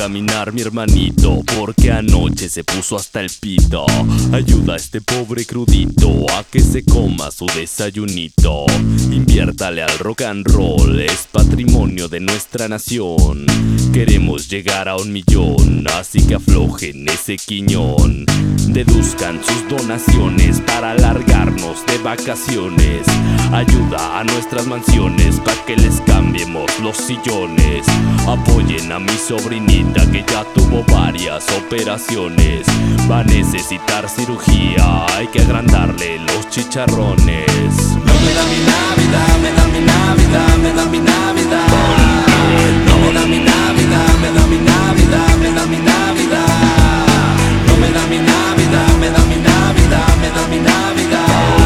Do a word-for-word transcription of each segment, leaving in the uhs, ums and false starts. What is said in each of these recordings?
caminar mi hermanito, porque anoche se puso hasta el pito. Ayuda a este pobre crudito a que se coma su desayunito. Inviértale al rock and roll, es patrimonio de nuestra nación. Queremos llegar a un millón, así que aflojen ese quiñón. Deduzcan sus donaciones para alargarnos de vacaciones. Ayuda a nuestras mansiones para que les cambiemos los sillones. Apoyen a mi sobrinita que ya tuvo varias operaciones. Va a necesitar cirugía, hay que agrandarle los chicharrones. No me da mi Navidad, me da mi Navidad, me da mi Navidad. No me da mi Navidad, me da mi Navidad, me da mi Navidad. No me da mi Navidad, me da mi Navidad, me da mi Navidad.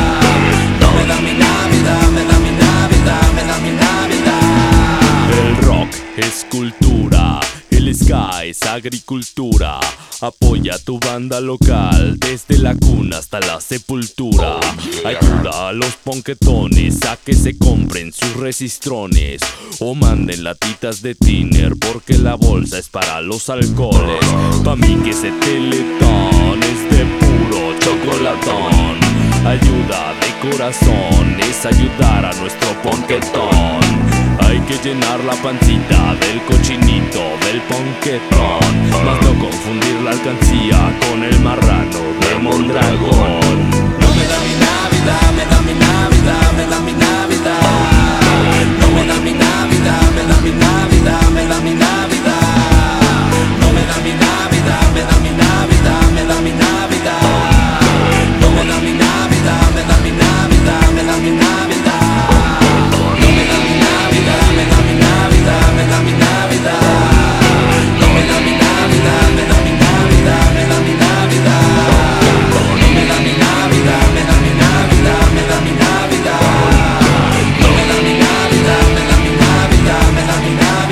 No me da mi Navidad, me da mi Navidad, me da mi Navidad. El rock es cultura, el ska es agricultura. Apoya a tu banda local desde la cuna hasta la sepultura. Ayuda a los ponquetones a que se compren sus resistrones o manden latitas de tiner, porque la bolsa es para los alcoholes. Pa' mí que ese teletón es de puro chocolatón. Ayuda de corazón es ayudar a nuestro ponquetón. Hay que llenar la pancita del cochinito del ponquetón, más no confundir la alcancía con el marrano de Mondragón. No me da mi Navidad, me da mi Navidad, me da mi Navidad. No me da mi Navidad, me da mi Navidad, me da mi Navidad. No me da mi Navidad, me da mi Navidad, me da mi Navidad. No me da mi Navidad, me da mi Navidad, me da mi Navidad. No me da mi Navidad, me da mi Navidad, me da mi Navidad. No me da mi Navidad, me da mi Navidad, me da mi Navidad. No me da mi Navidad, me da mi Navidad, me da mi Navidad. No me da mi Navidad, me da mi Navidad, me da mi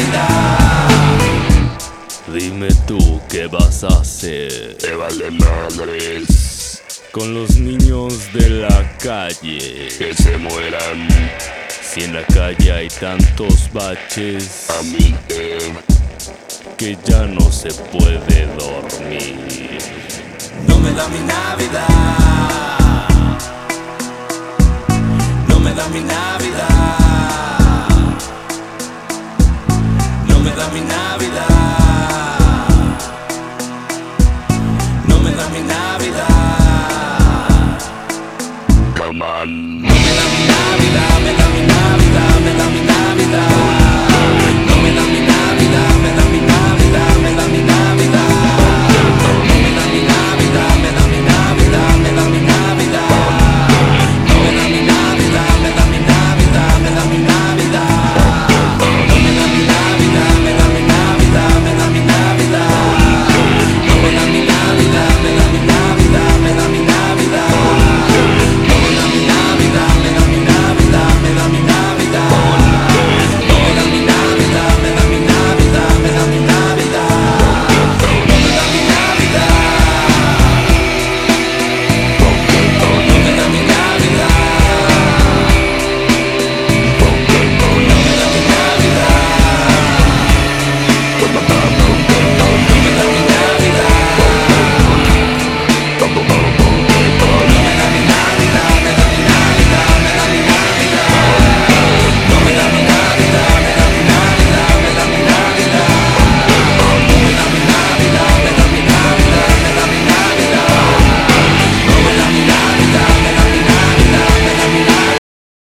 Navidad. Dime tú qué vas a hacer. Te vale madres con los niños de la calle que se mueran. Si en la calle hay tantos baches A mí eh, que ya no se puede dormir. No me da mi Navidad. No me da mi Navidad. No me da mi Navidad.